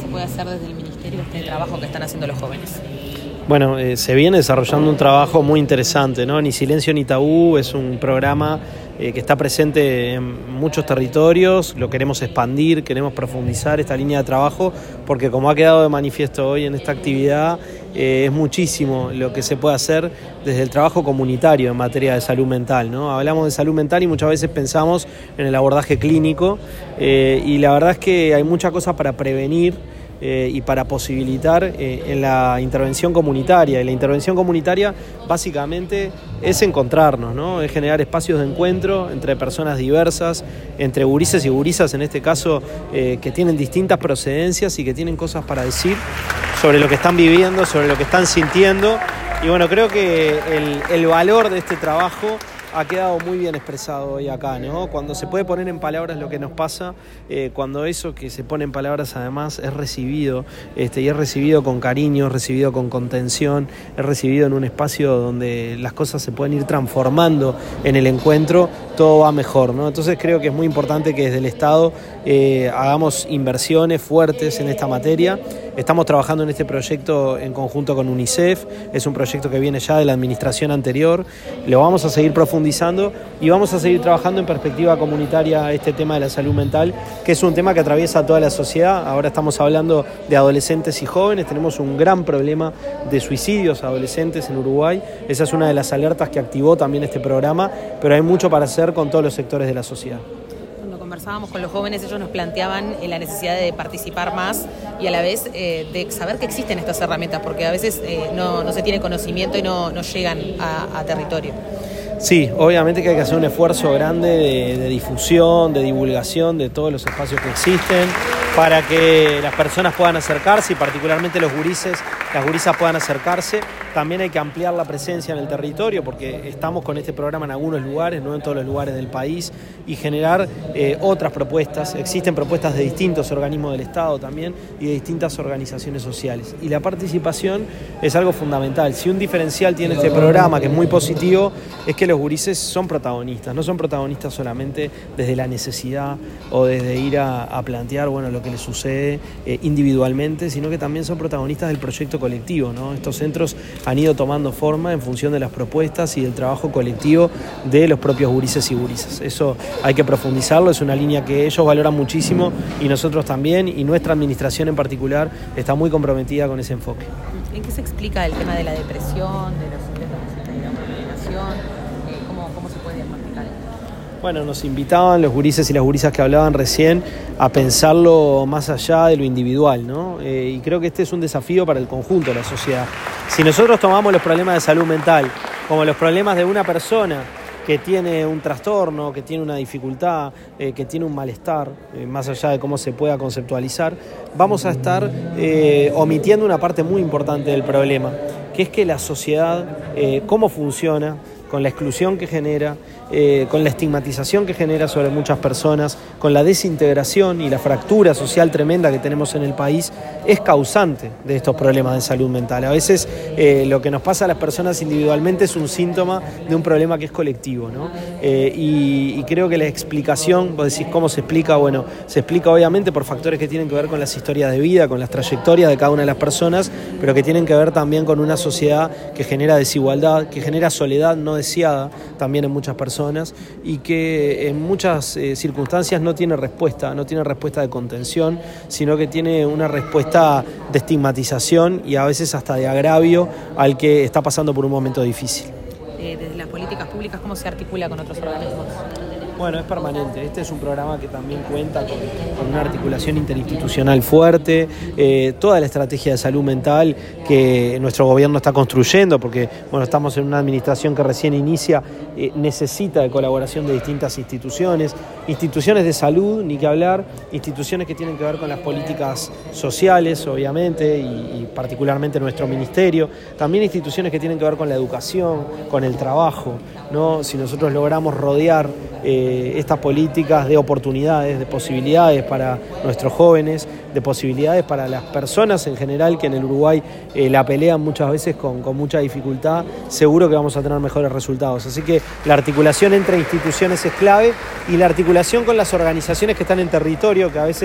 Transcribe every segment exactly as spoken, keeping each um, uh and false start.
puede hacer desde el Ministerio este trabajo que están haciendo los jóvenes? Bueno, eh, se viene desarrollando un trabajo muy interesante, ¿no? Ni Silencio ni Tabú es un programa eh, que está presente en muchos territorios, lo queremos expandir, queremos profundizar esta línea de trabajo, porque como ha quedado de manifiesto hoy en esta actividad, eh, es muchísimo lo que se puede hacer desde el trabajo comunitario en materia de salud mental, ¿no? Hablamos de salud mental y muchas veces pensamos en el abordaje clínico, eh, y la verdad es que hay muchas cosas para prevenir Eh, y para posibilitar eh, en la intervención comunitaria. Y la intervención comunitaria básicamente es encontrarnos, ¿no? Es generar espacios de encuentro entre personas diversas, entre gurises y gurisas en este caso, eh, que tienen distintas procedencias y que tienen cosas para decir sobre lo que están viviendo, sobre lo que están sintiendo. Y bueno, creo que el, el valor de este trabajo ha quedado muy bien expresado hoy acá, ¿no? Cuando se puede poner en palabras lo que nos pasa, eh, cuando eso que se pone en palabras además es recibido, este, y es recibido con cariño, es recibido con contención, es recibido en un espacio donde las cosas se pueden ir transformando en el encuentro, todo va mejor, ¿no? Entonces creo que es muy importante que desde el Estado eh, hagamos inversiones fuertes en esta materia. Estamos trabajando en este proyecto en conjunto con UNICEF, es un proyecto que viene ya de la administración anterior, lo vamos a seguir profundizando y vamos a seguir trabajando en perspectiva comunitaria este tema de la salud mental, que es un tema que atraviesa toda la sociedad. Ahora estamos hablando de adolescentes y jóvenes, tenemos un gran problema de suicidios adolescentes en Uruguay, esa es una de las alertas que activó también este programa, pero hay mucho para hacer con todos los sectores de la sociedad. Conversábamos con los jóvenes, ellos nos planteaban eh, la necesidad de participar más y a la vez eh, de saber que existen estas herramientas, porque a veces eh, no, no se tiene conocimiento y no, no llegan a, a territorio. Sí, obviamente que hay que hacer un esfuerzo grande de, de difusión, de divulgación de todos los espacios que existen para que las personas puedan acercarse y particularmente los gurises, las gurisas puedan acercarse. También hay que ampliar la presencia en el territorio porque estamos con este programa en algunos lugares, no en todos los lugares del país, y generar eh, otras propuestas. Existen propuestas de distintos organismos del Estado también y de distintas organizaciones sociales. Y la participación es algo fundamental. Si un diferencial tiene este programa, que es muy positivo, es que los gurises son protagonistas. No son protagonistas solamente desde la necesidad o desde ir a, a plantear bueno, lo que les sucede eh, individualmente, sino que también son protagonistas del proyecto colectivo, ¿no? Estos centros han ido tomando forma en función de las propuestas y del trabajo colectivo de los propios gurises y gurisas. Eso hay que profundizarlo, es una línea que ellos valoran muchísimo y nosotros también, y nuestra administración en particular está muy comprometida con ese enfoque. ¿En qué se explica el tema de la depresión, de los síntomas de la procrastinación? ¿Cómo, cómo se puede diagnosticar esto? Bueno, nos invitaban los gurises y las gurisas que hablaban recién a pensarlo más allá de lo individual, ¿no? Eh, y creo que este es un desafío para el conjunto de la sociedad. Si nosotros tomamos los problemas de salud mental como los problemas de una persona que tiene un trastorno, que tiene una dificultad, eh, que tiene un malestar, eh, más allá de cómo se pueda conceptualizar, vamos a estar eh, omitiendo una parte muy importante del problema, que es que la sociedad, eh, cómo funciona, con la exclusión que genera, eh, con la estigmatización que genera sobre muchas personas, con la desintegración y la fractura social tremenda que tenemos en el país, es causante de estos problemas de salud mental. A veces eh, lo que nos pasa a las personas individualmente es un síntoma de un problema que es colectivo, ¿no? Eh, y, y creo que la explicación, vos decís cómo se explica, bueno, se explica obviamente por factores que tienen que ver con las historias de vida, con las trayectorias de cada una de las personas, pero que tienen que ver también con una sociedad que genera desigualdad, que genera soledad no deseada también en muchas personas y que en muchas eh, circunstancias no tiene respuesta, no tiene respuesta de contención, sino que tiene una respuesta de estigmatización y a veces hasta de agravio al que está pasando por un momento difícil. Eh, desde las políticas públicas, ¿cómo se articula con otros organismos? Bueno, es permanente. Este es un programa que también cuenta con, con una articulación interinstitucional fuerte, eh, toda la estrategia de salud mental que nuestro gobierno está construyendo, porque bueno, estamos en una administración que recién inicia, eh, necesita de colaboración de distintas instituciones, instituciones de salud, ni que hablar, instituciones que tienen que ver con las políticas sociales, obviamente, y, y particularmente nuestro ministerio, también instituciones que tienen que ver con la educación, con el trabajo, ¿no? Si nosotros logramos rodear eh, estas políticas de oportunidades, de posibilidades para nuestros jóvenes, de posibilidades para las personas en general que en el Uruguay eh, la pelean muchas veces con, con mucha dificultad, seguro que vamos a tener mejores resultados. Así que la articulación entre instituciones es clave y la articulación con las organizaciones que están en territorio, que a veces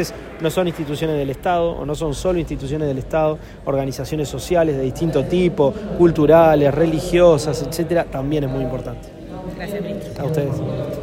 no son instituciones del Estado, o no son solo instituciones del Estado, organizaciones sociales de distinto tipo, culturales, religiosas, etcétera, también es muy importante. Gracias, ministro. A ustedes.